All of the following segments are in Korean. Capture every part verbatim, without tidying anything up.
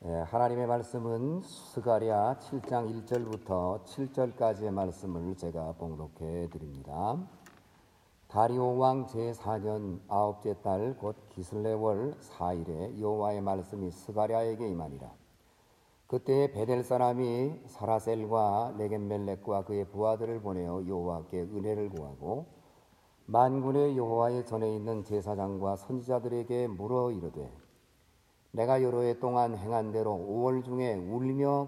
예, 하나님의 말씀은 스가랴 칠 장 일 절부터 칠 절까지의 말씀을 제가 봉독해 드립니다. 다리오 왕 제사 년 아홉째 달 곧 기슬레월 사 일에 여호와의 말씀이 스가랴에게 임하니라. 그때 베델 사람이 사라셀과 레겜멜렉과 그의 부하들을 보내어 여호와께 은혜를 구하고 만군의 여호와의 전에 있는 제사장과 선지자들에게 물어 이르되, 내가 여러 해 동안 행한 대로 오월 중에 울며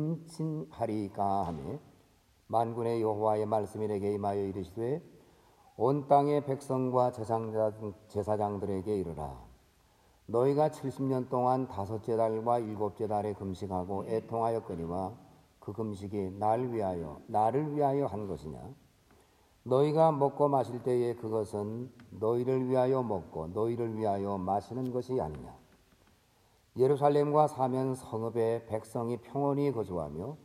근친하리까 하며 만군의 여호와의 말씀이 내게 임하여 이르시되, 온 땅의 백성과 제사장들에게 이르라. 너희가 칠십 년 동안 다섯째 달과 일곱째 달에 금식하고 애통하였거니와 그 금식이 날 위하여 나를 위하여 한 것이냐? 너희가 먹고 마실 때에 그것은 너희를 위하여 먹고 너희를 위하여 마시는 것이 아니냐? 예루살렘과 사면 성읍에 백성이 평온히 거주하며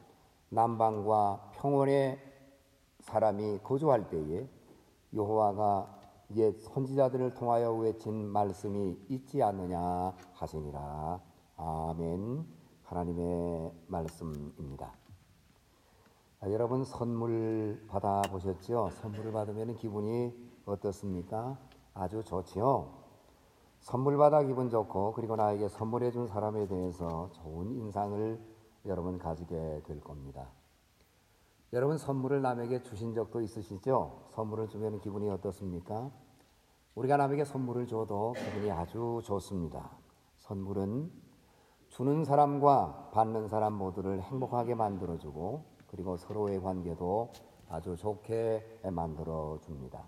남방과 평온의 사람이 거주할 때에 여호와가 옛 선지자들을 통하여 외친 말씀이 있지 않느냐 하시니라. 아멘. 하나님의 말씀입니다. 아, 여러분 선물 받아보셨죠? 선물을 받으면 기분이 어떻습니까? 아주 좋지요. 선물 받아 기분 좋고, 그리고 나에게 선물해 준 사람에 대해서 좋은 인상을 여러분 가지게 될 겁니다. 여러분 선물을 남에게 주신 적도 있으시죠? 선물을 주면 기분이 어떻습니까? 우리가 남에게 선물을 줘도 기분이 아주 좋습니다. 선물은 주는 사람과 받는 사람 모두를 행복하게 만들어주고, 그리고 서로의 관계도 아주 좋게 만들어줍니다.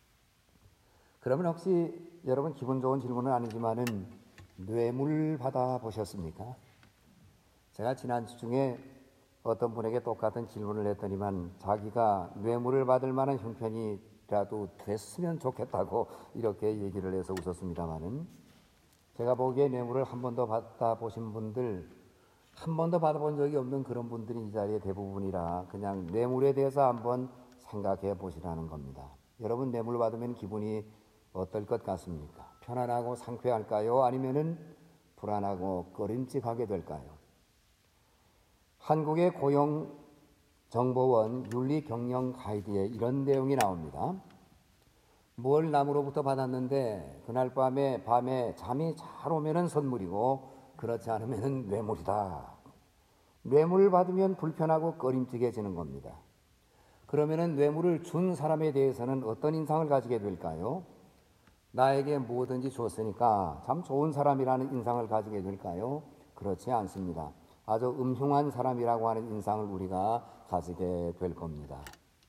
그러면 혹시 여러분 기분 좋은 질문은 아니지만은 뇌물 받아 보셨습니까? 제가 지난주 중에 어떤 분에게 똑같은 질문을 했더니만 자기가 뇌물을 받을 만한 형편이라도 됐으면 좋겠다고 이렇게 얘기를 해서 웃었습니다만은, 제가 보기에 뇌물을 한 번도 받아 보신 분들, 한 번도 받아본 적이 없는 그런 분들이 이 자리에 대부분이라 그냥 뇌물에 대해서 한번 생각해 보시라는 겁니다. 여러분 뇌물 받으면 기분이 어떨 것 같습니까? 편안하고 상쾌할까요? 아니면은 불안하고 꺼림칙하게 될까요? 한국의 고용정보원 윤리경영 가이드에 이런 내용이 나옵니다. 뭘 남으로부터 받았는데 그날 밤에 밤에 잠이 잘 오면은 선물이고 그렇지 않으면은 뇌물이다. 뇌물을 받으면 불편하고 꺼림칙해지는 겁니다. 그러면은 뇌물을 준 사람에 대해서는 어떤 인상을 가지게 될까요? 나에게 무엇든지 줬으니까 참 좋은 사람이라는 인상을 가지게 될까요? 그렇지 않습니다. 아주 음흉한 사람이라고 하는 인상을 우리가 가지게 될 겁니다.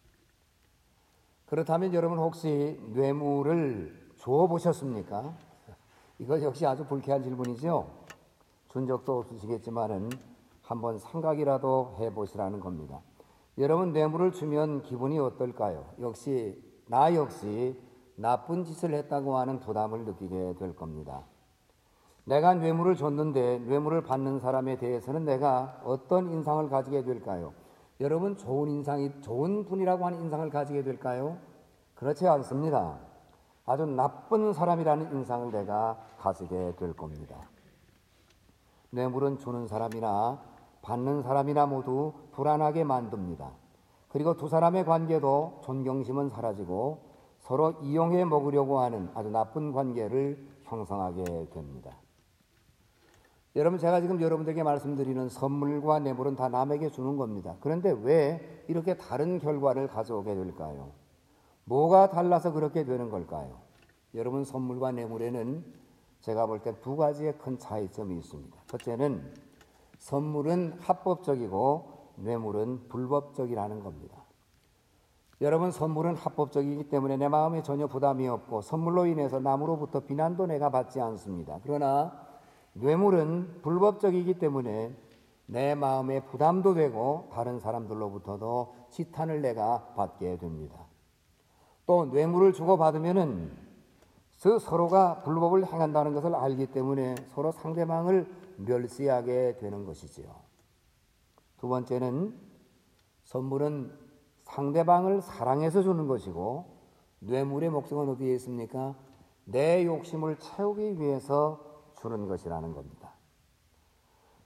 그렇다면 여러분 혹시 뇌물을 줘 보셨습니까? 이거 역시 아주 불쾌한 질문이죠. 준 적도 없으시겠지만은 한번 생각이라도 해보시라는 겁니다. 여러분 뇌물을 주면 기분이 어떨까요? 역시 나 역시 나쁜 짓을 했다고 하는 부담을 느끼게 될 겁니다. 내가 뇌물을 줬는데 뇌물을 받는 사람에 대해서는 내가 어떤 인상을 가지게 될까요? 여러분 좋은 인상이 좋은 분이라고 하는 인상을 가지게 될까요? 그렇지 않습니다. 아주 나쁜 사람이라는 인상을 내가 가지게 될 겁니다. 뇌물은 주는 사람이나 받는 사람이나 모두 불안하게 만듭니다. 그리고 두 사람의 관계도 존경심은 사라지고 서로 이용해 먹으려고 하는 아주 나쁜 관계를 형성하게 됩니다. 여러분 제가 지금 여러분들에게 말씀드리는 선물과 뇌물은 다 남에게 주는 겁니다. 그런데 왜 이렇게 다른 결과를 가져오게 될까요? 뭐가 달라서 그렇게 되는 걸까요? 여러분 선물과 뇌물에는 제가 볼 때 두 가지의 큰 차이점이 있습니다. 첫째는 선물은 합법적이고 뇌물은 불법적이라는 겁니다. 여러분 선물은 합법적이기 때문에 내 마음에 전혀 부담이 없고 선물로 인해서 남으로부터 비난도 내가 받지 않습니다. 그러나 뇌물은 불법적이기 때문에 내 마음에 부담도 되고 다른 사람들로부터도 지탄을 내가 받게 됩니다. 또 뇌물을 주고받으면은 그 서로가 불법을 행한다는 것을 알기 때문에 서로 상대방을 멸시하게 되는 것이지요. 두 번째는 선물은 상대방을 사랑해서 주는 것이고 뇌물의 목적은 어디에 있습니까? 내 욕심을 채우기 위해서 주는 것이라는 겁니다.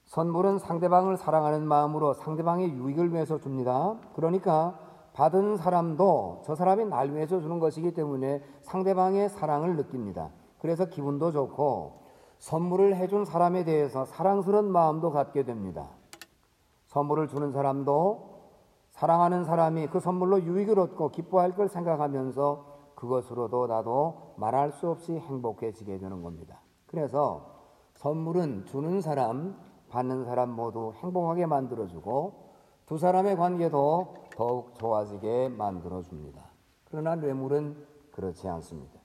선물은 상대방을 사랑하는 마음으로 상대방의 유익을 위해서 줍니다. 그러니까 받은 사람도 저 사람이 날 위해서 주는 것이기 때문에 상대방의 사랑을 느낍니다. 그래서 기분도 좋고 선물을 해준 사람에 대해서 사랑스러운 마음도 갖게 됩니다. 선물을 주는 사람도 사랑하는 사람이 그 선물로 유익을 얻고 기뻐할 걸 생각하면서 그것으로도 나도 말할 수 없이 행복해지게 되는 겁니다. 그래서 선물은 주는 사람, 받는 사람 모두 행복하게 만들어주고 두 사람의 관계도 더욱 좋아지게 만들어줍니다. 그러나 뇌물은 그렇지 않습니다.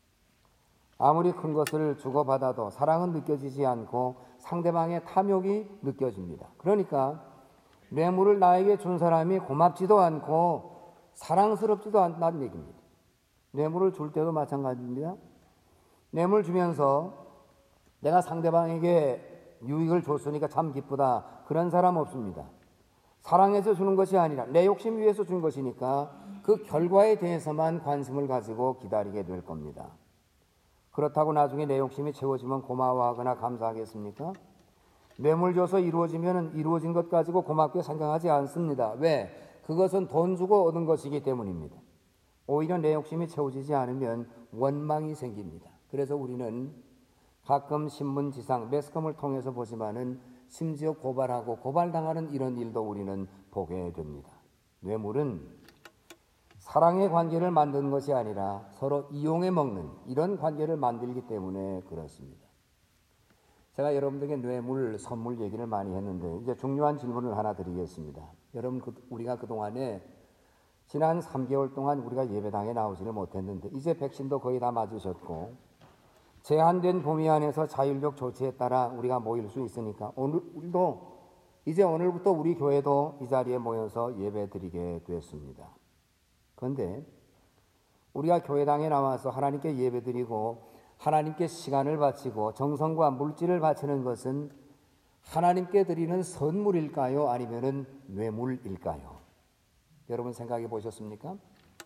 아무리 큰 것을 주고받아도 사랑은 느껴지지 않고 상대방의 탐욕이 느껴집니다. 그러니까 뇌물을 나에게 준 사람이 고맙지도 않고 사랑스럽지도 않다는 얘기입니다. 뇌물을 줄 때도 마찬가지입니다. 뇌물 주면서 내가 상대방에게 유익을 줬으니까 참 기쁘다. 그런 사람 없습니다. 사랑해서 주는 것이 아니라 내 욕심 위해서 준 것이니까 그 결과에 대해서만 관심을 가지고 기다리게 될 겁니다. 그렇다고 나중에 내 욕심이 채워지면 고마워하거나 감사하겠습니까? 뇌물 줘서 이루어지면 이루어진 것 가지고 고맙게 생각하지 않습니다. 왜? 그것은 돈 주고 얻은 것이기 때문입니다. 오히려 내 욕심이 채워지지 않으면 원망이 생깁니다. 그래서 우리는 가끔 신문 지상, 매스컴을 통해서 보지만은 심지어 고발하고 고발당하는 이런 일도 우리는 보게 됩니다. 뇌물은 사랑의 관계를 만드는 것이 아니라 서로 이용해 먹는 이런 관계를 만들기 때문에 그렇습니다. 제가 여러분들에게 뇌물, 선물 얘기를 많이 했는데 이제 중요한 질문을 하나 드리겠습니다. 여러분, 그, 우리가 그동안에 지난 삼 개월 동안 우리가 예배당에 나오지를 못했는데 이제 백신도 거의 다 맞으셨고 제한된 범위 안에서 자율적 조치에 따라 우리가 모일 수 있으니까 오늘 우리도 이제 오늘부터 우리 교회도 이 자리에 모여서 예배드리게 됐습니다. 그런데 우리가 교회당에 나와서 하나님께 예배드리고 하나님께 시간을 바치고 정성과 물질을 바치는 것은 하나님께 드리는 선물일까요? 아니면은 뇌물일까요? 여러분 생각해 보셨습니까?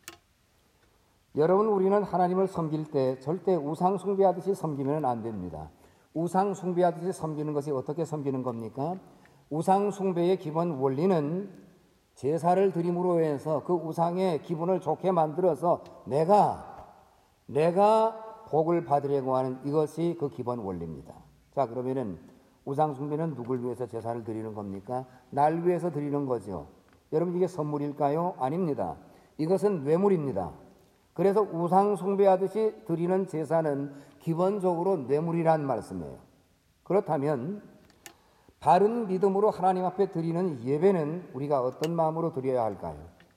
여러분, 우리는 하나님을 섬길 때 절대 우상 숭배하듯이 섬기면 안 됩니다. 우상 숭배하듯이 섬기는 것이 어떻게 섬기는 겁니까? 우상 숭배의 기본 원리는 제사를 드림으로 해서 그 우상의 기분을 좋게 만들어서 내가 내가 복을 받으려고 하는 이것이 그 기본 원리입니다. 자, 그러면은 우상 숭배는 누굴 위해서 제사를 드리는 겁니까? 날 위해서 드리는 거죠. 여러분, 이게 선물일까요? 아닙니다. 이것은 뇌물입니다. 그래서 우상 숭배하듯이 드리는 제사는 기본적으로 뇌물이란 말씀이에요. 그렇다면 바른 믿음으로 하나님 앞에 드리는 예배는 우리가 어떤 마음으로 드려야 할까요?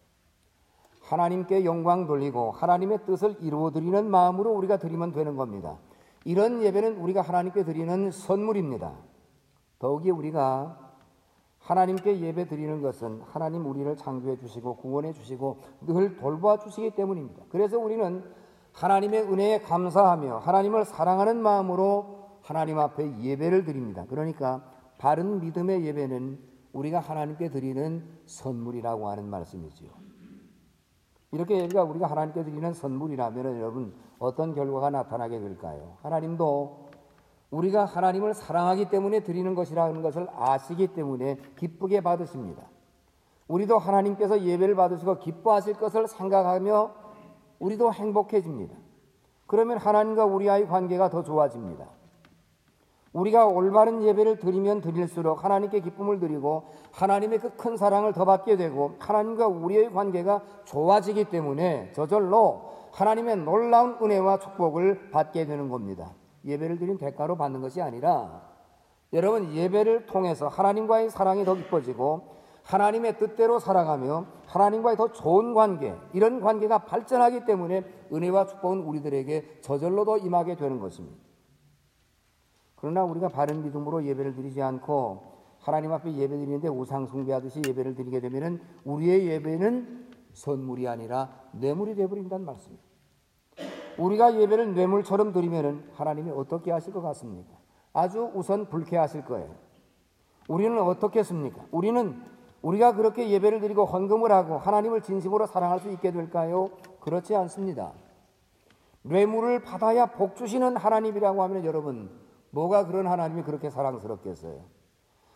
하나님께 영광 돌리고 하나님의 뜻을 이루어드리는 마음으로 우리가 드리면 되는 겁니다. 이런 예배는 우리가 하나님께 드리는 선물입니다. 더욱이 우리가 하나님께 예배 드리는 것은 하나님 우리를 창조해 주시고 구원해 주시고 늘 돌봐 주시기 때문입니다. 그래서 우리는 하나님의 은혜에 감사하며 하나님을 사랑하는 마음으로 하나님 앞에 예배를 드립니다. 그러니까 바른 믿음의 예배는 우리가 하나님께 드리는 선물이라고 하는 말씀이지요. 이렇게 예배가 우리가 하나님께 드리는 선물이라면 여러분 어떤 결과가 나타나게 될까요? 하나님도 우리가 하나님을 사랑하기 때문에 드리는 것이라는 것을 아시기 때문에 기쁘게 받으십니다. 우리도 하나님께서 예배를 받으시고 기뻐하실 것을 생각하며 우리도 행복해집니다. 그러면 하나님과 우리와의 관계가 더 좋아집니다. 우리가 올바른 예배를 드리면 드릴수록 하나님께 기쁨을 드리고 하나님의 그 큰 사랑을 더 받게 되고 하나님과 우리의 관계가 좋아지기 때문에 저절로 하나님의 놀라운 은혜와 축복을 받게 되는 겁니다. 예배를 드린 대가로 받는 것이 아니라 여러분 예배를 통해서 하나님과의 사랑이 더 깊어지고 하나님의 뜻대로 살아가며 하나님과의 더 좋은 관계, 이런 관계가 발전하기 때문에 은혜와 축복은 우리들에게 저절로 더 임하게 되는 것입니다. 그러나 우리가 바른 믿음으로 예배를 드리지 않고 하나님 앞에 예배 드리는데 우상 숭배하듯이 예배를 드리게 되면 우리의 예배는 선물이 아니라 뇌물이 되어버린다는 말씀입니다. 우리가 예배를 뇌물처럼 드리면 하나님이 어떻게 하실 것 같습니까? 아주 우선 불쾌하실 거예요. 우리는 어떻겠습니까? 우리는 우리가 그렇게 예배를 드리고 헌금을 하고 하나님을 진심으로 사랑할 수 있게 될까요? 그렇지 않습니다. 뇌물을 받아야 복 주시는 하나님이라고 하면 여러분 뭐가 그런 하나님이 그렇게 사랑스럽겠어요?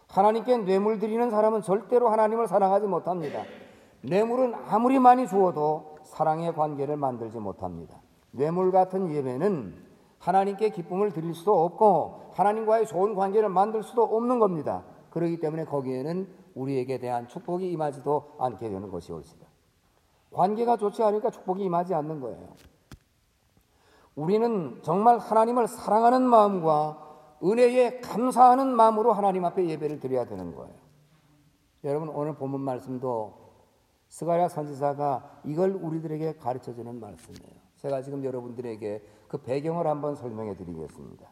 하나님께 뇌물 드리는 사람은 절대로 하나님을 사랑하지 못합니다. 뇌물은 아무리 많이 주어도 사랑의 관계를 만들지 못합니다. 뇌물 같은 예배는 하나님께 기쁨을 드릴 수도 없고 하나님과의 좋은 관계를 만들 수도 없는 겁니다. 그렇기 때문에 거기에는 우리에게 대한 축복이 임하지도 않게 되는 것이 옳습니다. 관계가 좋지 않으니까 축복이 임하지 않는 거예요. 우리는 정말 하나님을 사랑하는 마음과 은혜에 감사하는 마음으로 하나님 앞에 예배를 드려야 되는 거예요. 여러분, 오늘 본문 말씀도 스가랴 선지자가 이걸 우리들에게 가르쳐주는 말씀이에요. 제가 지금 여러분들에게 그 배경을 한번 설명해 드리겠습니다.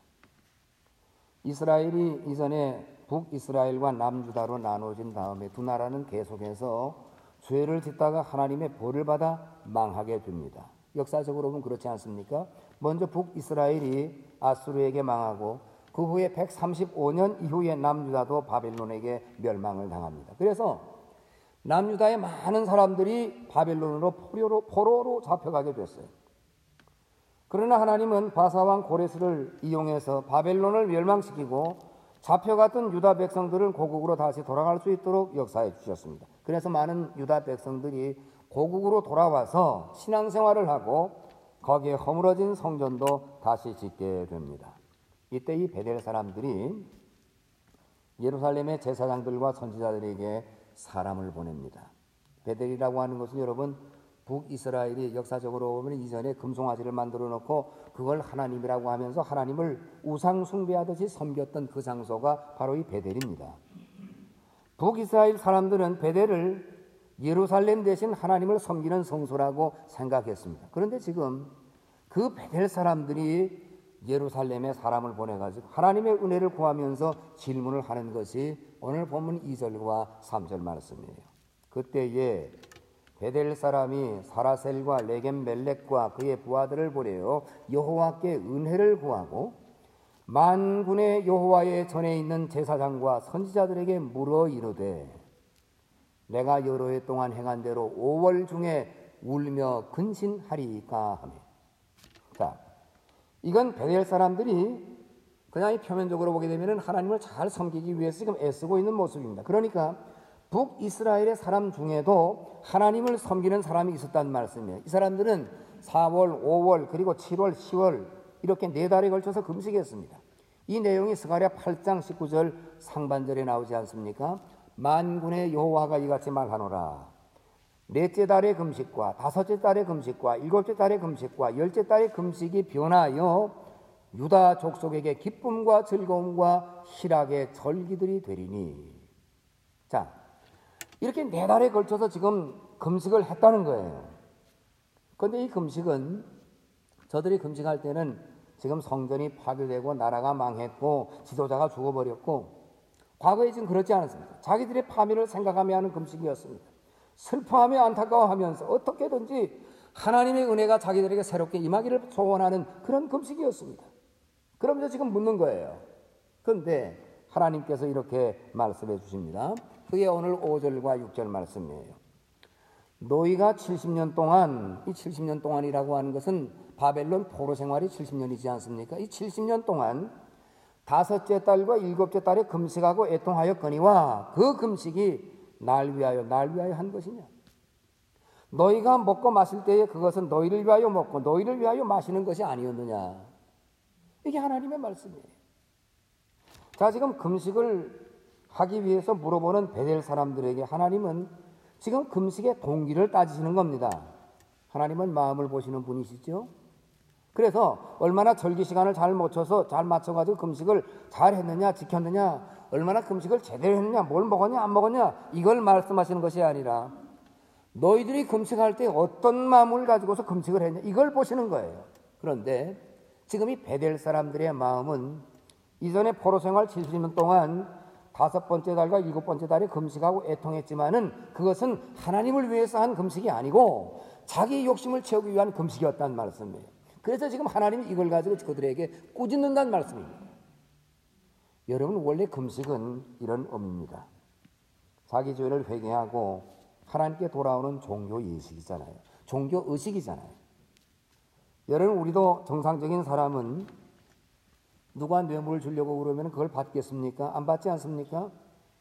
이스라엘이 이전에 북이스라엘과 남유다로 나눠진 다음에 두 나라는 계속해서 죄를 짓다가 하나님의 벌을 받아 망하게 됩니다. 역사적으로 보면 그렇지 않습니까? 먼저 북이스라엘이 아수르에게 망하고 그 후에 백삼십오 년 이후에 남유다도 바벨론에게 멸망을 당합니다. 그래서 남유다의 많은 사람들이 바벨론으로 포로로, 포로로 잡혀가게 됐어요. 그러나 하나님은 바사왕 고레스를 이용해서 바벨론을 멸망시키고 잡혀갔던 유다 백성들을 고국으로 다시 돌아갈 수 있도록 역사해 주셨습니다. 그래서 많은 유다 백성들이 고국으로 돌아와서 신앙생활을 하고 거기에 허물어진 성전도 다시 짓게 됩니다. 이때 이 베델 사람들이 예루살렘의 제사장들과 선지자들에게 사람을 보냅니다. 베델이라고 하는 것은 여러분 북이스라엘이 역사적으로 보면 이전에 금송아지를 만들어 놓고 그걸 하나님이라고 하면서 하나님을 우상 숭배하듯이 섬겼던 그 장소가 바로 이 베델입니다. 북이스라엘 사람들은 베델을 예루살렘 대신 하나님을 섬기는 성소라고 생각했습니다. 그런데 지금 그 베델 사람들이 예루살렘에 사람을 보내가지고 하나님의 은혜를 구하면서 질문을 하는 것이 오늘 본문 이 절과 삼 절 말씀이에요. 그때에 베델 사람이 사라셀과 레겜멜렉과 그의 부하들을 보내어 여호와께 은혜를 구하고 만군의 여호와의 전에 있는 제사장과 선지자들에게 물어 이르되 내가 여러 해 동안 행한 대로 오월 중에 울며 근신하리까 하며. 자, 이건 베델 사람들이 그냥 표면적으로 보게 되면 하나님을 잘 섬기기 위해서 지금 애쓰고 있는 모습입니다. 그러니까 북이스라엘의 사람 중에도 하나님을 섬기는 사람이 있었다는 말씀이에요. 이 사람들은 사월, 오월, 그리고 칠월, 시월 이렇게 네 달에 걸쳐서 금식했습니다. 이 내용이 스가랴 팔 장 십구 절 상반절에 나오지 않습니까? 만군의 여호와가 이같이 말하노라. 넷째 달의 금식과 다섯째 달의 금식과 일곱째 달의 금식과 열째 달의 금식이 변하여 유다 족속에게 기쁨과 즐거움과 희락의 절기들이 되리니. 자, 이렇게 네 달에 걸쳐서 지금 금식을 했다는 거예요. 그런데 이 금식은 저들이 금식할 때는 지금 성전이 파괴되고 나라가 망했고 지도자가 죽어버렸고 과거에 지금 그렇지 않았습니다. 자기들의 파멸을 생각하며 하는 금식이었습니다. 슬퍼하며 안타까워하면서 어떻게든지 하나님의 은혜가 자기들에게 새롭게 임하기를 소원하는 그런 금식이었습니다. 그러면서 지금 묻는 거예요. 그런데 하나님께서 이렇게 말씀해 주십니다. 그게 오늘 오 절과 육 절 말씀이에요. 너희가 칠십 년 동안, 이 칠십 년 동안이라고 하는 것은 바벨론 포로 생활이 칠십 년이지 않습니까? 이 칠십 년 동안 다섯째 달과 일곱째 달에 금식하고 애통하였거니와 그 금식이 날 위하여 날 위하여 한 것이냐? 너희가 먹고 마실 때에 그것은 너희를 위하여 먹고 너희를 위하여 마시는 것이 아니었느냐? 이게 하나님의 말씀이에요. 자, 지금 금식을 하기 위해서 물어보는 베델 사람들에게 하나님은 지금 금식의 동기를 따지시는 겁니다. 하나님은 마음을 보시는 분이시죠. 그래서 얼마나 절기 시간을 잘 맞춰서 잘 맞춰가지고 금식을 잘 했느냐 지켰느냐, 얼마나 금식을 제대로 했느냐, 뭘 먹었냐 안 먹었냐, 이걸 말씀하시는 것이 아니라 너희들이 금식할 때 어떤 마음을 가지고서 금식을 했냐, 이걸 보시는 거예요. 그런데 지금 이 베델 사람들의 마음은 이전에 포로 생활 칠십 년 동안 다섯 번째 달과 일곱 번째 달에 금식하고 애통했지만은 그것은 하나님을 위해서 한 금식이 아니고 자기 욕심을 채우기 위한 금식이었다는 말씀이에요. 그래서 지금 하나님이 이걸 가지고 그들에게 꾸짖는다는 말씀입니다. 여러분, 원래 금식은 이런 의미입니다. 자기 죄를 회개하고 하나님께 돌아오는 종교 예식이잖아요. 종교 의식이잖아요. 여러분, 우리도 정상적인 사람은 누가 뇌물을 주려고 그러면 그걸 받겠습니까? 안 받지 않습니까?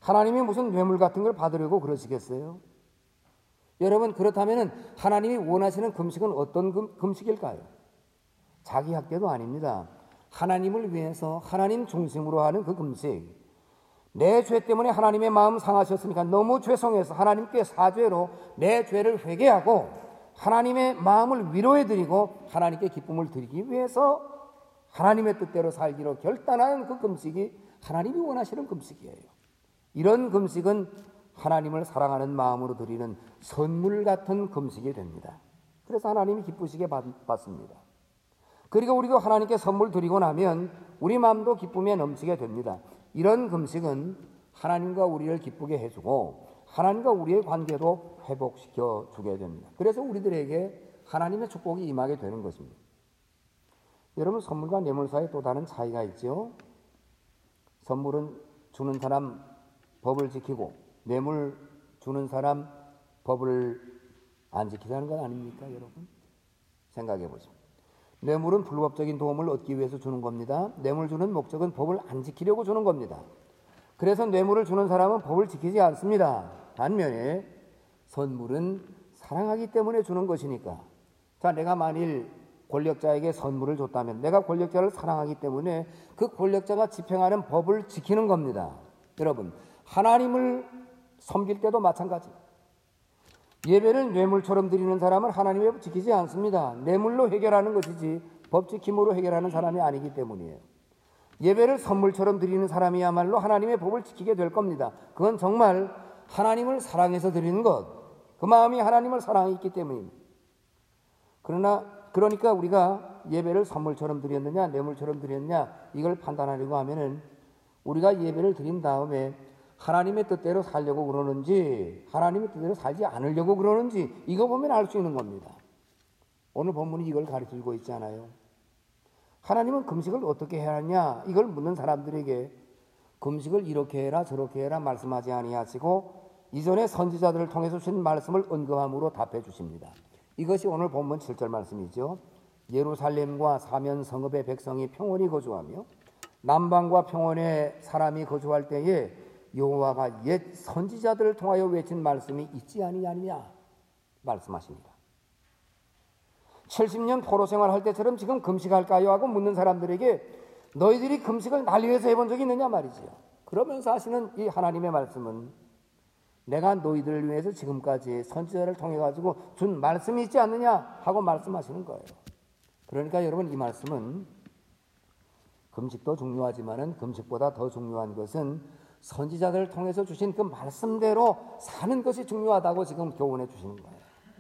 하나님이 무슨 뇌물 같은 걸 받으려고 그러시겠어요? 여러분, 그렇다면 하나님이 원하시는 금식은 어떤 금, 금식일까요? 자기 학대도 아닙니다. 하나님을 위해서 하나님 중심으로 하는 그 금식. 내 죄 때문에 하나님의 마음 상하셨으니까 너무 죄송해서 하나님께 사죄로 내 죄를 회개하고 하나님의 마음을 위로해드리고 하나님께 기쁨을 드리기 위해서 하나님의 뜻대로 살기로 결단하는 그 금식이 하나님이 원하시는 금식이에요. 이런 금식은 하나님을 사랑하는 마음으로 드리는 선물 같은 금식이 됩니다. 그래서 하나님이 기쁘시게 받습니다. 그리고 우리도 하나님께 선물 드리고 나면 우리 마음도 기쁨에 넘치게 됩니다. 이런 금식은 하나님과 우리를 기쁘게 해주고 하나님과 우리의 관계도 회복시켜 주게 됩니다. 그래서 우리들에게 하나님의 축복이 임하게 되는 것입니다. 여러분, 선물과 뇌물 사이에 또 다른 차이가 있죠. 선물은 주는 사람 법을 지키고 뇌물 주는 사람 법을 안 지키자는 건 아닙니까, 여러분? 생각해 보죠. 뇌물은 불법적인 도움을 얻기 위해서 주는 겁니다. 뇌물 주는 목적은 법을 안 지키려고 주는 겁니다. 그래서 뇌물을 주는 사람은 법을 지키지 않습니다. 반면에 선물은 사랑하기 때문에 주는 것이니까. 자, 내가 만일 권력자에게 선물을 줬다면 내가 권력자를 사랑하기 때문에 그 권력자가 집행하는 법을 지키는 겁니다. 여러분, 하나님을 섬길 때도 마찬가지. 예배를 뇌물처럼 드리는 사람은 하나님의 법 지키지 않습니다. 뇌물로 해결하는 것이지 법 지킴으로 해결하는 사람이 아니기 때문이에요. 예배를 선물처럼 드리는 사람이야말로 하나님의 법을 지키게 될 겁니다. 그건 정말 하나님을 사랑해서 드리는 것, 그 마음이 하나님을 사랑했기 때문입니다. 그러나 그러니까 우리가 예배를 선물처럼 드렸느냐 뇌물처럼 드렸느냐 이걸 판단하려고 하면은 우리가 예배를 드린 다음에 하나님의 뜻대로 살려고 그러는지 하나님의 뜻대로 살지 않으려고 그러는지 이거 보면 알 수 있는 겁니다. 오늘 본문이 이걸 가르치고 있잖아요. 하나님은 금식을 어떻게 해야 하냐 이걸 묻는 사람들에게 금식을 이렇게 해라 저렇게 해라 말씀하지 아니하시고 이전에 선지자들을 통해서 주신 말씀을 언급함으로 답해 주십니다. 이것이 오늘 본문 칠 절 말씀이죠. 예루살렘과 사면 성읍의 백성이 평온히 거주하며 남방과 평원에 사람이 거주할 때에 여호와가 옛 선지자들을 통하여 외친 말씀이 있지 아니하느냐 말씀하십니다. 칠십 년 포로 생활할 때처럼 지금 금식할까요? 하고 묻는 사람들에게 너희들이 금식을 날 위해서 해본 적이 있느냐 말이지요. 그러면서 하시는 이 하나님의 말씀은 내가 너희들을 위해서 지금까지 선지자를 통해 가지고 준 말씀이 있지 않느냐 하고 말씀하시는 거예요. 그러니까 여러분 이 말씀은 금식도 중요하지만은 금식보다 더 중요한 것은 선지자들을 통해서 주신 그 말씀대로 사는 것이 중요하다고 지금 교훈해 주시는 거예요.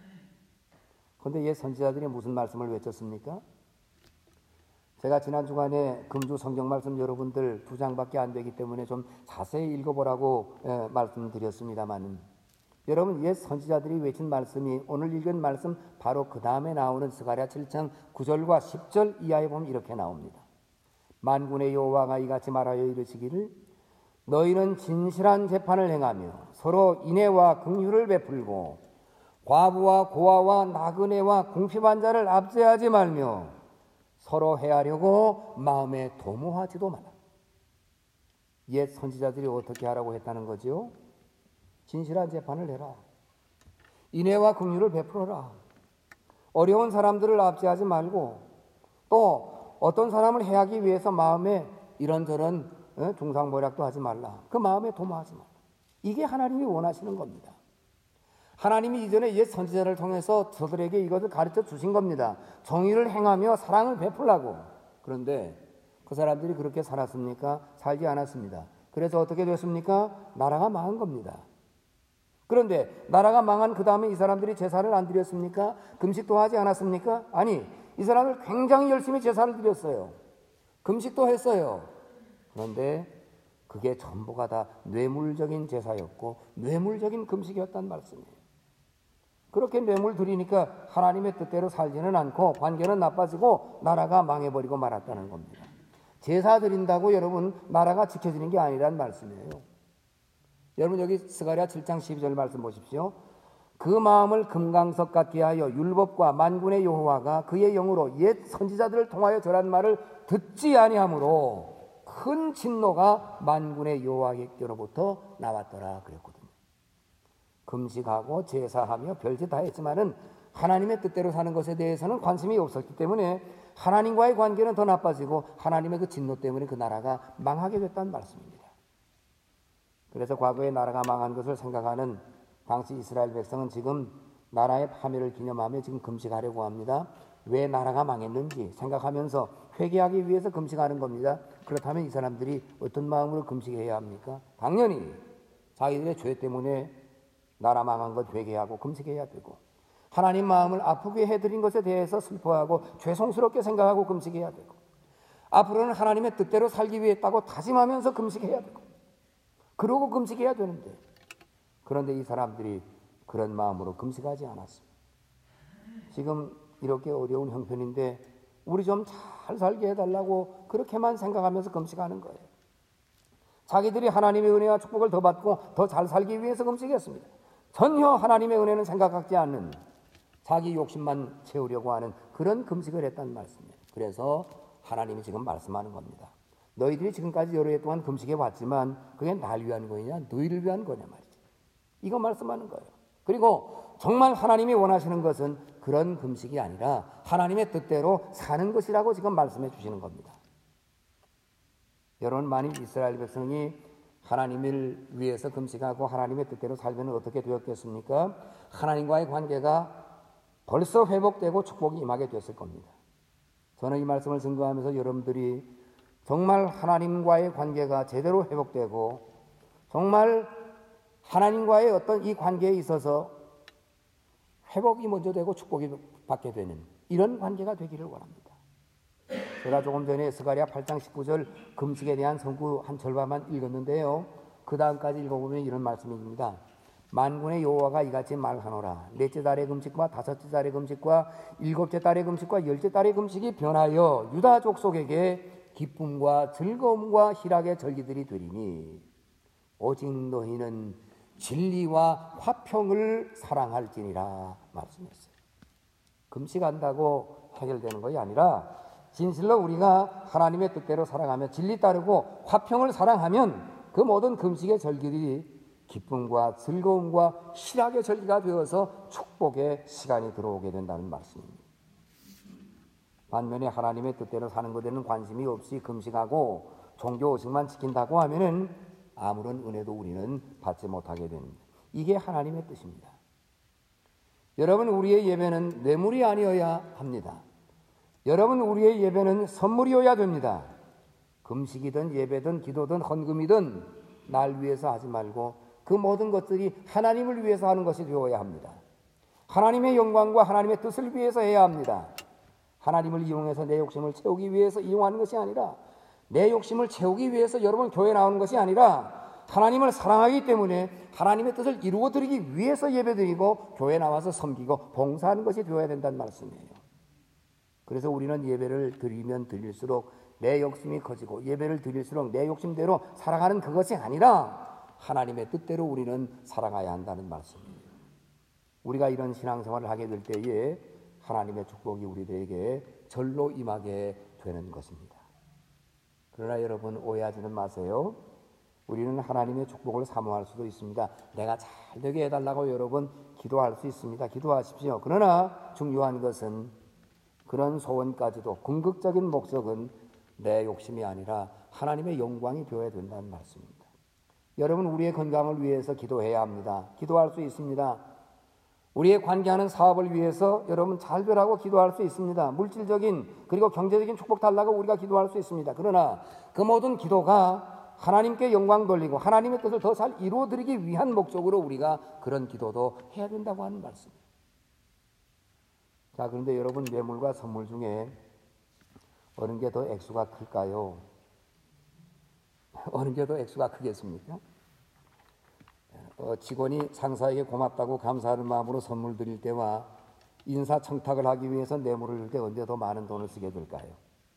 그런데 옛 선지자들이 무슨 말씀을 외쳤습니까? 제가 지난 주간에 금주 성경 말씀 여러분들 두 장밖에 안 되기 때문에 좀 자세히 읽어보라고 예, 말씀드렸습니다만 여러분 옛 선지자들이 외친 말씀이 오늘 읽은 말씀 바로 그 다음에 나오는 스가랴 칠 장 구 절과 십 절 이하에 보면 이렇게 나옵니다. 만군의 여호와가 이같이 말하여 이르시기를 너희는 진실한 재판을 행하며 서로 인애와 긍휼을 베풀고 과부와 고아와 나그네와 궁핍한 자를 압제하지 말며 서로 해하려고 마음에 도모하지도 마라. 옛 선지자들이 어떻게 하라고 했다는 거죠? 진실한 재판을 해라. 인애와 긍휼을 베풀어라. 어려운 사람들을 압제하지 말고 또 어떤 사람을 해하기 위해서 마음에 이런저런 중상모략도 하지 말라. 그 마음에 도모하지 말라. 이게 하나님이 원하시는 겁니다. 하나님이 이전에 옛 선지자를 통해서 저들에게 이것을 가르쳐 주신 겁니다. 정의를 행하며 사랑을 베풀라고. 그런데 그 사람들이 그렇게 살았습니까? 살지 않았습니다. 그래서 어떻게 됐습니까? 나라가 망한 겁니다. 그런데 나라가 망한 그 다음에 이 사람들이 제사를 안 드렸습니까? 금식도 하지 않았습니까? 아니, 이 사람들 굉장히 열심히 제사를 드렸어요. 금식도 했어요. 그런데 그게 전부가 다 뇌물적인 제사였고 뇌물적인 금식이었단 말씀이에요. 그렇게 뇌물 드리니까 하나님의 뜻대로 살지는 않고 관계는 나빠지고 나라가 망해버리고 말았다는 겁니다. 제사 드린다고 여러분 나라가 지켜지는 게 아니란 말씀이에요. 여러분 여기 스가랴 칠 장 십이 절 말씀 보십시오. 그 마음을 금강석 같게 하여 율법과 만군의 여호와가 그의 영으로 옛 선지자들을 통하여 절한 말을 듣지 아니하므로 큰 진노가 만군의 여호와께로부터 나왔더라 그랬거든요. 금식하고 제사하며 별짓 다 했지만은 하나님의 뜻대로 사는 것에 대해서는 관심이 없었기 때문에 하나님과의 관계는 더 나빠지고 하나님의 그 진노 때문에 그 나라가 망하게 됐다는 말씀입니다. 그래서 과거의 나라가 망한 것을 생각하는 당시 이스라엘 백성은 지금 나라의 파멸을 기념하며 지금 금식하려고 합니다. 왜 나라가 망했는지 생각하면서 회개하기 위해서 금식하는 겁니다. 그렇다면 이 사람들이 어떤 마음으로 금식해야 합니까? 당연히 자기들의 죄 때문에 나라 망한 것 회개하고 금식해야 되고, 하나님 마음을 아프게 해드린 것에 대해서 슬퍼하고 죄송스럽게 생각하고 금식해야 되고, 앞으로는 하나님의 뜻대로 살기 위해 했다고 다짐하면서 금식해야 되고, 그러고 금식해야 되는데, 그런데 이 사람들이 그런 마음으로 금식하지 않았습니다. 지금 이렇게 어려운 형편인데 우리 좀 잘 살게 해달라고 그렇게만 생각하면서 금식하는 거예요. 자기들이 하나님의 은혜와 축복을 더 받고 더 잘 살기 위해서 금식했습니다. 전혀 하나님의 은혜는 생각하지 않는, 자기 욕심만 채우려고 하는 그런 금식을 했다는 말씀이에요. 그래서 하나님이 지금 말씀하는 겁니다. 너희들이 지금까지 여러 해 동안 금식해 왔지만 그게 날 위한 거냐 너희를 위한 거냐 말이죠. 이거 말씀하는 거예요. 그리고 정말 하나님이 원하시는 것은 그런 금식이 아니라 하나님의 뜻대로 사는 것이라고 지금 말씀해 주시는 겁니다. 여러분, 만일 이스라엘 백성이 하나님을 위해서 금식하고 하나님의 뜻대로 살면 어떻게 되었겠습니까? 하나님과의 관계가 벌써 회복되고 축복이 임하게 됐을 겁니다. 저는 이 말씀을 증거하면서 여러분들이 정말 하나님과의 관계가 제대로 회복되고 정말 하나님과의 어떤 이 관계에 있어서 회복이 먼저 되고 축복이 받게 되는 이런 관계가 되기를 원합니다. 제가 조금 전에 스가랴 팔 장 십구 절 금식에 대한 선구 한 절반만 읽었는데요. 그 다음까지 읽어보면 이런 말씀입니다. 만군의 여호와가 이같이 말하노라. 넷째 달의 금식과 다섯째 달의 금식과 일곱째 달의 금식과 열째 달의 금식이 변하여 유다 족속에게 기쁨과 즐거움과 희락의 절기들이 되리니 오직 너희는 진리와 화평을 사랑할지니라 말씀했어요. 금식한다고 해결되는 것이 아니라 진실로 우리가 하나님의 뜻대로 살아가며 진리 따르고 화평을 사랑하면 그 모든 금식의 절기들이 기쁨과 즐거움과 희락의 절기가 되어서 축복의 시간이 들어오게 된다는 말씀입니다. 반면에 하나님의 뜻대로 사는 것에는 관심이 없이 금식하고 종교 의식만 지킨다고 하면은 아무런 은혜도 우리는 받지 못하게 됩니다. 이게 하나님의 뜻입니다. 여러분, 우리의 예배는 뇌물이 아니어야 합니다. 여러분, 우리의 예배는 선물이어야 됩니다. 금식이든 예배든 기도든 헌금이든 날 위해서 하지 말고 그 모든 것들이 하나님을 위해서 하는 것이 되어야 합니다. 하나님의 영광과 하나님의 뜻을 위해서 해야 합니다. 하나님을 이용해서 내 욕심을 채우기 위해서 이용하는 것이 아니라, 내 욕심을 채우기 위해서 여러분 교회 나오는 것이 아니라 하나님을 사랑하기 때문에 하나님의 뜻을 이루어 드리기 위해서 예배드리고 교회 나와서 섬기고 봉사하는 것이 되어야 된다는 말씀이에요. 그래서 우리는 예배를 드리면 드릴수록 내 욕심이 커지고 예배를 드릴수록 내 욕심대로 살아가는 그것이 아니라 하나님의 뜻대로 우리는 살아가야 한다는 말씀이에요. 우리가 이런 신앙생활을 하게 될 때에 하나님의 축복이 우리들에게 절로 임하게 되는 것입니다. 그러나 여러분, 오해하지는 마세요. 우리는 하나님의 축복을 사모할 수도 있습니다. 내가 잘 되게 해달라고 여러분 기도할 수 있습니다. 기도하십시오. 그러나 중요한 것은 그런 소원까지도 궁극적인 목적은 내 욕심이 아니라 하나님의 영광이 되어야 된다는 말씀입니다. 여러분, 우리의 건강을 위해서 기도해야 합니다. 기도할 수 있습니다. 우리의 관계하는 사업을 위해서 여러분 잘 되라고 기도할 수 있습니다. 물질적인 그리고 경제적인 축복 달라고 우리가 기도할 수 있습니다. 그러나 그 모든 기도가 하나님께 영광 돌리고 하나님의 뜻을 더 잘 이루어드리기 위한 목적으로 우리가 그런 기도도 해야 된다고 하는 말씀입니다. 자, 그런데 여러분, 뇌물과 선물 중에 어느 게 더 액수가 클까요? 어느 게 더 액수가 크겠습니까? 어, 직원이 상사에게 고맙다고 감사하는 마음으로 선물 드릴 때와 인사청탁을 하기 위해서 뇌물을 줄 때 언제 더 많은 돈을 쓰게 될까요?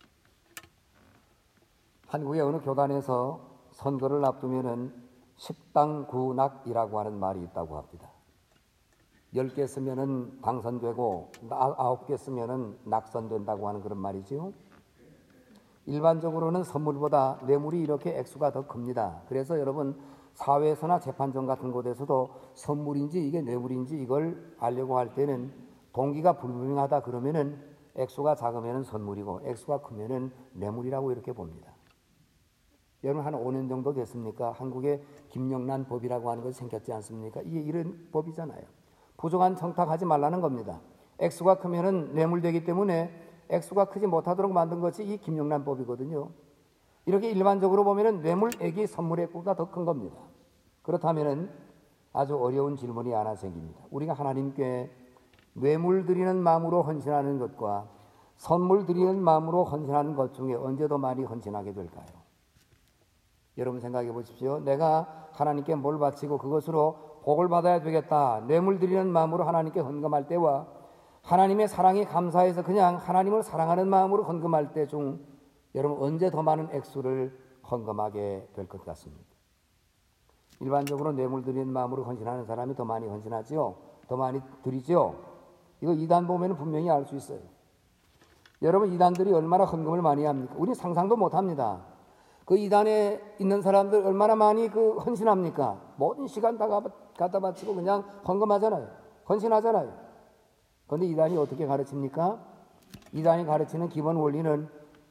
한국의 어느 교단에서 선거를 앞두면은 십당구낙이라고 하는 말이 있다고 합니다. 열 개 쓰면은 당선되고 아홉 개 쓰면은 낙선된다고 하는 그런 말이지요. 일반적으로는 선물보다 뇌물이 이렇게 액수가 더 큽니다. 그래서 여러분 사회에서나 재판정 같은 곳에서도 선물인지 이게 뇌물인지 이걸 알려고 할 때는 동기가 불분명하다 그러면은 액수가 작으면은 선물이고 액수가 크면은 뇌물이라고 이렇게 봅니다. 여러분 한 오 년 정도 됐습니까? 한국에 김영란 법이라고 하는 것이 생겼지 않습니까? 이게 이런 법이잖아요. 부정한 청탁하지 말라는 겁니다. 액수가 크면은 뇌물되기 때문에 액수가 크지 못하도록 만든 것이 이 김영란 법이거든요. 이렇게 일반적으로 보면은 뇌물액이 선물액보다 더 큰 겁니다. 그렇다면은 아주 어려운 질문이 하나 생깁니다. 우리가 하나님께 뇌물 드리는 마음으로 헌신하는 것과 선물 드리는 마음으로 헌신하는 것 중에 언제 더 많이 헌신하게 될까요? 여러분 생각해 보십시오. 내가 하나님께 뭘 바치고 그것으로 복을 받아야 되겠다. 뇌물 드리는 마음으로 하나님께 헌금할 때와 하나님의 사랑이 감사해서 그냥 하나님을 사랑하는 마음으로 헌금할 때 중 여러분 언제 더 많은 액수를 헌금하게 될 것 같습니까? 일반적으로 뇌물 드리는 마음으로 헌신하는 사람이 더 많이 헌신하지요. 더 많이 드리죠. 이거 이단 보면 분명히 알 수 있어요. 여러분 이단들이 얼마나 헌금을 많이 합니까? 우리 상상도 못합니다. 그 이단에 있는 사람들 얼마나 많이 그 헌신합니까? 모든 시간 다 갖다 바치고 그냥 헌금하잖아요. 헌신하잖아요. 그런데 이단이 어떻게 가르칩니까? 이단이 가르치는 기본 원리는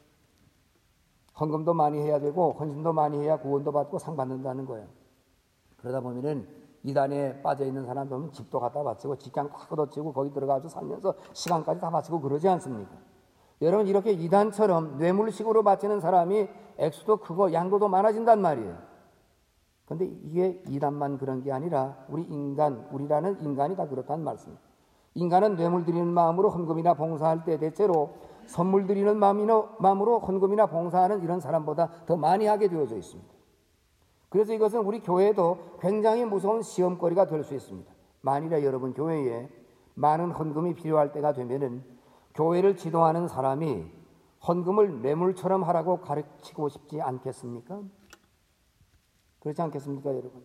헌금도 많이 해야 되고 헌신도 많이 해야 구원도 받고 상 받는다는 거예요. 그러다 보면은 이단에 빠져 있는 사람 보면 집도 갖다 바치고 직장 다 걷어치고 거기 들어가서 살면서 시간까지 다 바치고 그러지 않습니까? 여러분 이렇게 이단처럼 뇌물식으로 바치는 사람이 액수도 크고 양도도 많아진단 말이에요. 그런데 이게 이단만 그런 게 아니라 우리 인간, 우리라는 인간이 다 그렇다는 말씀입니다. 인간은 뇌물 드리는 마음으로 헌금이나 봉사할 때 대체로 선물 드리는 마음으로 헌금이나 봉사하는 이런 사람보다 더 많이 하게 되어져 있습니다. 그래서 이것은 우리 교회에도 굉장히 무서운 시험거리가 될 수 있습니다. 만일에 여러분 교회에 많은 헌금이 필요할 때가 되면은 교회를 지도하는 사람이 헌금을 뇌물처럼 하라고 가르치고 싶지 않겠습니까? 그렇지 않겠습니까, 여러분?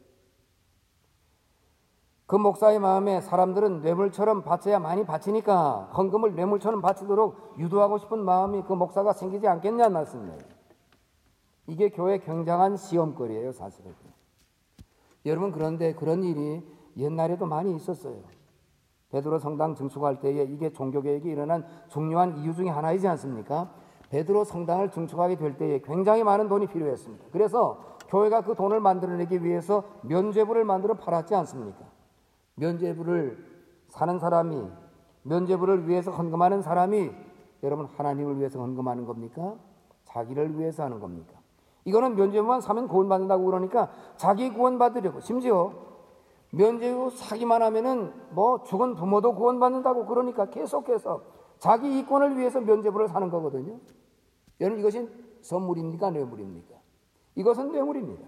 그 목사의 마음에 사람들은 뇌물처럼 바쳐야 많이 바치니까 헌금을 뇌물처럼 바치도록 유도하고 싶은 마음이 그 목사가 생기지 않겠냐는 말씀이에요. 이게 교회의 굉장한 시험거리예요, 사실은. 여러분 그런데 그런 일이 옛날에도 많이 있었어요. 베드로 성당 증축할 때에 이게 종교개혁이 일어난 중요한 이유 중에 하나이지 않습니까? 베드로 성당을 증축하게 될 때에 굉장히 많은 돈이 필요했습니다. 그래서 교회가 그 돈을 만들어내기 위해서 면죄부를 만들어 팔았지 않습니까? 면죄부를 사는 사람이, 면죄부를 위해서 헌금하는 사람이 여러분 하나님을 위해서 헌금하는 겁니까? 자기를 위해서 하는 겁니까? 이거는 면죄부만 사면 구원받는다고 그러니까 자기 구원받으려고, 심지어 면죄부 사기만 하면은 뭐 죽은 부모도 구원받는다고 그러니까 계속해서 자기 이권을 위해서 면죄부를 사는 거거든요. 여러분 이것이 선물입니까? 뇌물입니까? 이것은 뇌물입니다.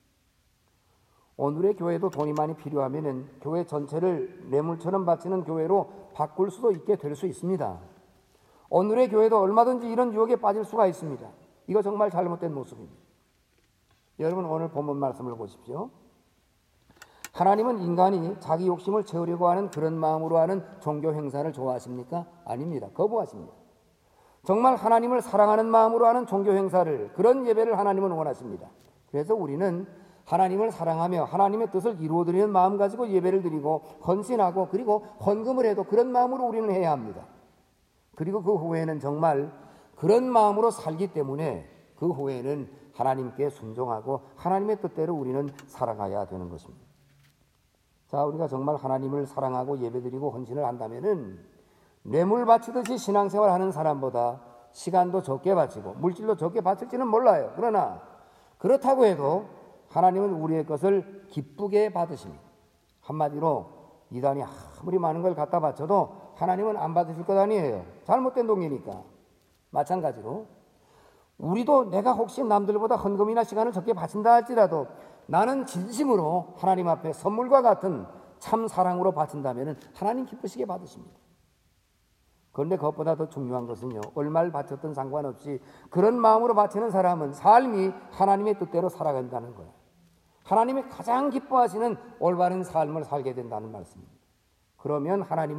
오늘의 교회도 돈이 많이 필요하면은 교회 전체를 뇌물처럼 바치는 교회로 바꿀 수도 있게 될 수 있습니다. 오늘의 교회도 얼마든지 이런 유혹에 빠질 수가 있습니다. 이거 정말 잘못된 모습입니다. 여러분 오늘 본문 말씀을 보십시오. 하나님은 인간이 자기 욕심을 채우려고 하는 그런 마음으로 하는 종교 행사를 좋아하십니까? 아닙니다. 거부하십니다. 정말 하나님을 사랑하는 마음으로 하는 종교 행사를, 그런 예배를 하나님은 원하십니다. 그래서 우리는 하나님을 사랑하며 하나님의 뜻을 이루어드리는 마음 가지고 예배를 드리고 헌신하고 그리고 헌금을 해도 그런 마음으로 우리는 해야 합니다. 그리고 그 후에는 정말 그런 마음으로 살기 때문에 그 후에는 하나님께 순종하고 하나님의 뜻대로 우리는 살아가야 되는 것입니다. 자, 우리가 정말 하나님을 사랑하고 예배드리고 헌신을 한다면은 뇌물 바치듯이 신앙생활 하는 사람보다 시간도 적게 바치고 물질도 적게 바칠지는 몰라요. 그러나 그렇다고 해도 하나님은 우리의 것을 기쁘게 받으십니다. 한마디로 이단이 아무리 많은 걸 갖다 바쳐도 하나님은 안 받으실 것 아니에요. 잘못된 동기니까. 마찬가지로 우리도 내가 혹시 남들보다 헌금이나 시간을 적게 바친다 할지라도 나는 진심으로 하나님 앞에 선물과 같은 참 사랑으로 바친다면 하나님 기쁘시게 받으십니다. 그런데 그것보다 더 중요한 것은요, 얼마를 바쳤든 상관없이 그런 마음으로 바치는 사람은 삶이 하나님의 뜻대로 살아간다는 거예요. 하나님이 가장 기뻐하시는 올바른 삶을 살게 된다는 말씀입니다. 그러면 하나님은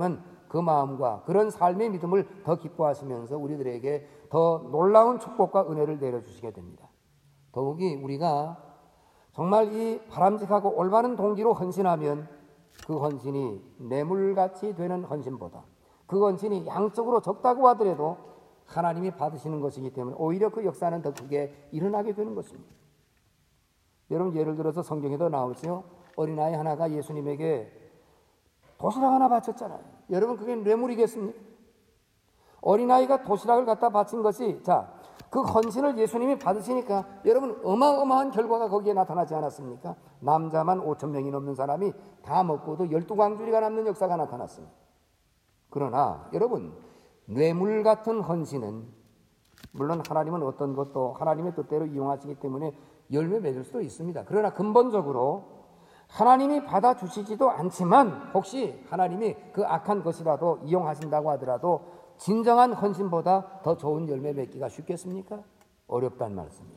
그 마음과 그런 삶의 믿음을 더 기뻐하시면서 우리들에게 더 놀라운 축복과 은혜를 내려주시게 됩니다. 더욱이 우리가 정말 이 바람직하고 올바른 동기로 헌신하면 그 헌신이 뇌물같이 되는 헌신보다 그 헌신이 양적으로 적다고 하더라도 하나님이 받으시는 것이기 때문에 오히려 그 역사는 더 크게 일어나게 되는 것입니다. 여러분, 예를 들어서 성경에도 나오죠. 어린아이 하나가 예수님에게 도시락 하나 바쳤잖아요. 여러분, 그게 뇌물이겠습니까? 어린아이가 도시락을 갖다 바친 것이, 자, 그 헌신을 예수님이 받으시니까 여러분 어마어마한 결과가 거기에 나타나지 않았습니까? 남자만 오천 명이 넘는 사람이 다 먹고도 열두 광주리가 남는 역사가 나타났습니다. 그러나 여러분, 뇌물 같은 헌신은 물론 하나님은 어떤 것도 하나님의 뜻대로 이용하시기 때문에 열매 맺을 수도 있습니다. 그러나 근본적으로 하나님이 받아주시지도 않지만 혹시 하나님이 그 악한 것이라도 이용하신다고 하더라도 진정한 헌신보다 더 좋은 열매 맺기가 쉽겠습니까? 어렵단 말씀이에요.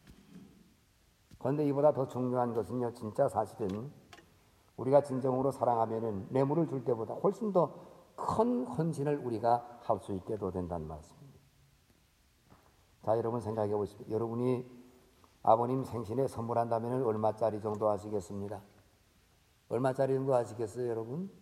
그런데 이보다 더 중요한 것은요, 진짜 사실은 우리가 진정으로 사랑하면은 뇌물을 줄 때보다 훨씬 더 큰 헌신을 우리가 할 수 있게도 된다는 말씀입니다. 자, 여러분 생각해 보십시오. 여러분이 아버님 생신에 선물한다면 얼마짜리 정도 하시겠습니다? 얼마짜리 정도 하시겠어요, 여러분?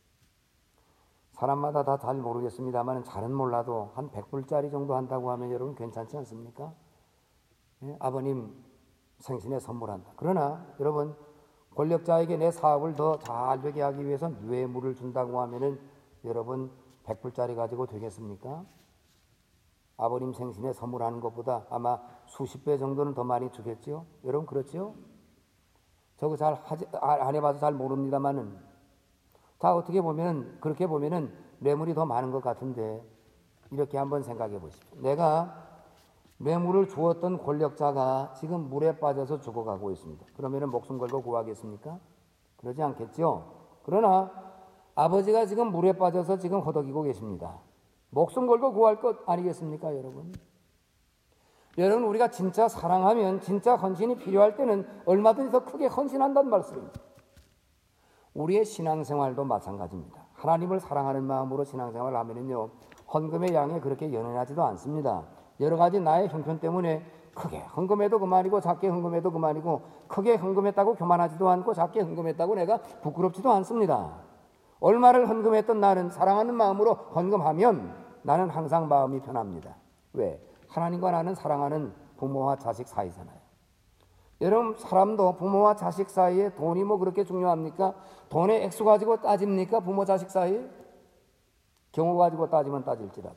사람마다 다 잘 모르겠습니다만 잘은 몰라도 한 백 불짜리 정도 한다고 하면 여러분 괜찮지 않습니까? 예? 아버님 생신에 선물한다. 그러나 여러분, 권력자에게 내 사업을 더 잘 되게 하기 위해서 뇌물을 준다고 하면은 여러분 백 불짜리 가지고 되겠습니까? 아버님 생신에 선물하는 것보다 아마 수십 배 정도는 더 많이 주겠죠? 여러분 그렇죠? 저거 잘 하지, 안 해봐서 잘 모릅니다만은 자, 어떻게 보면 그렇게 보면은 뇌물이 더 많은 것 같은데 이렇게 한번 생각해 보십시오. 내가 뇌물을 주었던 권력자가 지금 물에 빠져서 죽어가고 있습니다. 그러면은 목숨 걸고 구하겠습니까? 그러지 않겠죠? 그러나 아버지가 지금 물에 빠져서 지금 허덕이고 계십니다. 목숨 걸고 구할 것 아니겠습니까, 여러분? 여러분, 우리가 진짜 사랑하면 진짜 헌신이 필요할 때는 얼마든지 더 크게 헌신한다는 말씀입니다. 우리의 신앙생활도 마찬가지입니다. 하나님을 사랑하는 마음으로 신앙생활을 하면요, 헌금의 양이 그렇게 연연하지도 않습니다. 여러 가지 나의 형편 때문에 크게 헌금해도 그만이고 작게 헌금해도 그만이고 크게 헌금했다고 교만하지도 않고 작게 헌금했다고 내가 부끄럽지도 않습니다. 얼마를 헌금했던 나는 사랑하는 마음으로 헌금하면 나는 항상 마음이 편합니다. 왜? 하나님과 나는 사랑하는 부모와 자식 사이잖아요. 여러분, 사람도 부모와 자식 사이에 돈이 뭐 그렇게 중요합니까? 돈의 액수 가지고 따집니까? 부모 자식 사이에? 경우 가지고 따지면 따질지라도.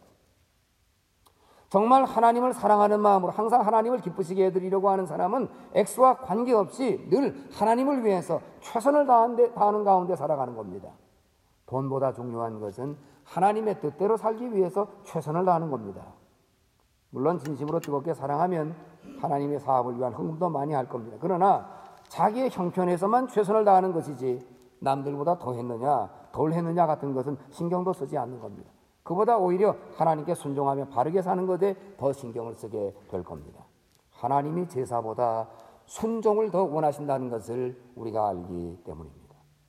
정말 하나님을 사랑하는 마음으로 항상 하나님을 기쁘시게 해드리려고 하는 사람은 액수와 관계없이 늘 하나님을 위해서 최선을 다하는, 다하는 가운데 살아가는 겁니다. 돈보다 중요한 것은 하나님의 뜻대로 살기 위해서 최선을 다하는 겁니다. 물론 진심으로 뜨겁게 사랑하면 하나님의 사업을 위한 헌금도 많이 할 겁니다. 그러나 자기의 형편에서만 최선을 다하는 것이지 남들보다 더 했느냐 덜 했느냐 같은 것은 신경도 쓰지 않는 겁니다. 그보다 오히려 하나님께 순종하며 바르게 사는 것에 더 신경을 쓰게 될 겁니다. 하나님이 제사보다 순종을 더 원하신다는 것을 우리가 알기 때문입니다.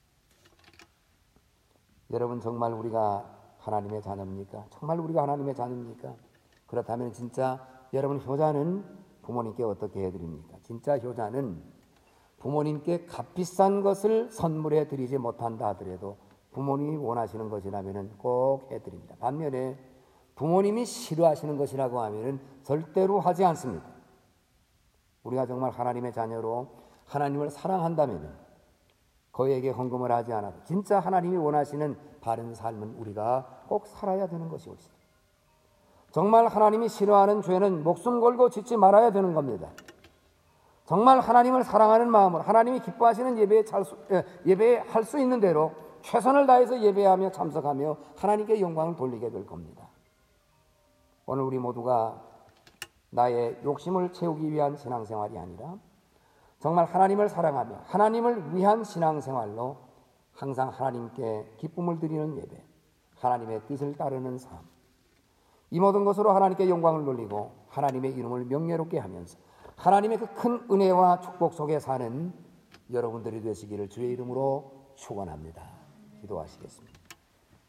여러분, 정말 우리가 하나님의 자녀입니까? 정말 우리가 하나님의 자녀입니까? 그렇다면 진짜 여러분, 효자는 부모님께 어떻게 해드립니까? 진짜 효자는 부모님께 값비싼 것을 선물해 드리지 못한다 하더라도 부모님이 원하시는 것이라면 꼭 해드립니다. 반면에 부모님이 싫어하시는 것이라고 하면 절대로 하지 않습니다. 우리가 정말 하나님의 자녀로 하나님을 사랑한다면 거에게 헌금을 하지 않아도 진짜 하나님이 원하시는 바른 삶은 우리가 꼭 살아야 되는 것이 옳습니다. 정말 하나님이 싫어하는 죄는 목숨 걸고 짓지 말아야 되는 겁니다. 정말 하나님을 사랑하는 마음으로 하나님이 기뻐하시는 예배에, 수, 예배에 할 수 있는 대로 최선을 다해서 예배하며 참석하며 하나님께 영광을 돌리게 될 겁니다. 오늘 우리 모두가 나의 욕심을 채우기 위한 신앙생활이 아니라 정말 하나님을 사랑하며 하나님을 위한 신앙생활로 항상 하나님께 기쁨을 드리는 예배, 하나님의 뜻을 따르는 삶, 이 모든 것으로 하나님께 영광을 돌리고 하나님의 이름을 명예롭게 하면서 하나님의 그 큰 은혜와 축복 속에 사는 여러분들이 되시기를 주의 이름으로 축원합니다. 기도하시겠습니다.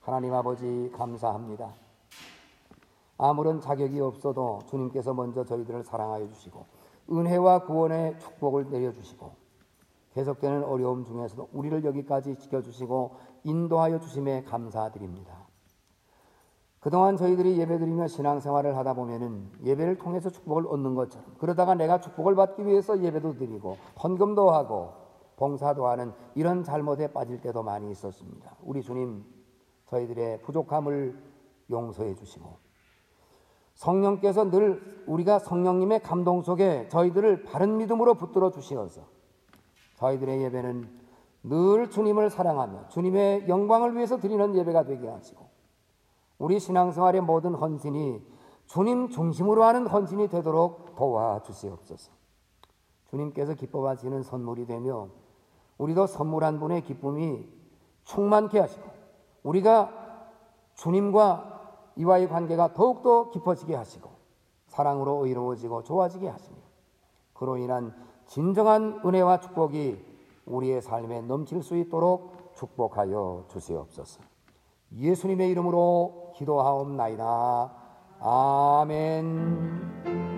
하나님 아버지 감사합니다. 아무런 자격이 없어도 주님께서 먼저 저희들을 사랑하여 주시고 은혜와 구원의 축복을 내려주시고 계속되는 어려움 중에서도 우리를 여기까지 지켜주시고 인도하여 주심에 감사드립니다. 그동안 저희들이 예배드리며 신앙생활을 하다 보면은 예배를 통해서 축복을 얻는 것처럼 그러다가 내가 축복을 받기 위해서 예배도 드리고 헌금도 하고 봉사도 하는 이런 잘못에 빠질 때도 많이 있었습니다. 우리 주님 저희들의 부족함을 용서해 주시고 성령께서 늘 우리가 성령님의 감동 속에 저희들을 바른 믿음으로 붙들어 주시어서 저희들의 예배는 늘 주님을 사랑하며 주님의 영광을 위해서 드리는 예배가 되게 하시고 우리 신앙생활의 모든 헌신이 주님 중심으로 하는 헌신이 되도록 도와주시옵소서. 주님께서 기뻐하시는 선물이 되며 우리도 선물 한 분의 기쁨이 충만케 하시고 우리가 주님과 이와의 관계가 더욱더 깊어지게 하시고 사랑으로 의로워지고 좋아지게 하시며 그로 인한 진정한 은혜와 축복이 우리의 삶에 넘칠 수 있도록 축복하여 주시옵소서. 예수님의 이름으로 기도하옵나이다. 아멘.